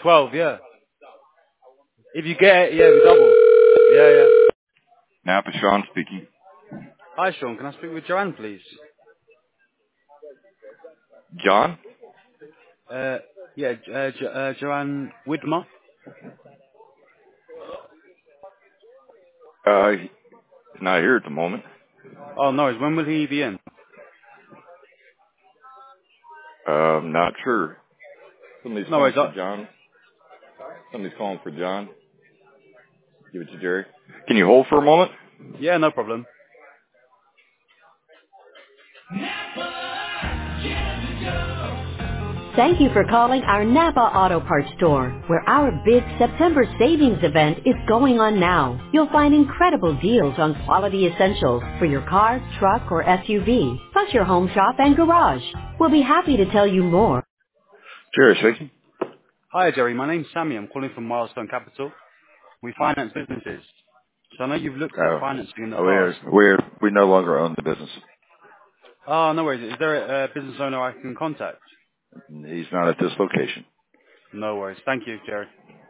12, yeah. If you get it, yeah, we double. Yeah, yeah. Napa, Sean speaking. Hi, Sean. Can I speak with Joanne, please? John? Uh, yeah, Joanne Widmer. He's not here at the moment. Oh, no, when will he be in? Not sure. Somebody's No calling worries. for John. Somebody's calling for John. Give it to Jerry. Can you hold for a moment? Yeah, no problem. Thank you for calling our Napa Auto Parts store, where our big September savings event is going on now. You'll find incredible deals on quality essentials for your car, truck, or SUV, plus your home shop and garage. We'll be happy to tell you more. Jerry speaking. Hi, Jerry. My name's Sammy. I'm calling from Milestone Capital. We finance businesses. So I know you've looked at Oh, financing in the oh, past. we no longer own the business. Oh, no worries. Is there a business owner I can contact? He's not at this location. No worries. Thank you, Jerry.